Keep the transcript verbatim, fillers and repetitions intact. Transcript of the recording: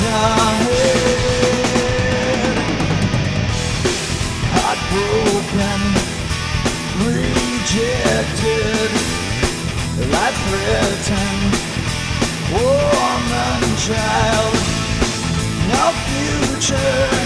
ahead. Heartbroken, rejected, life threatened, woman, child, no future.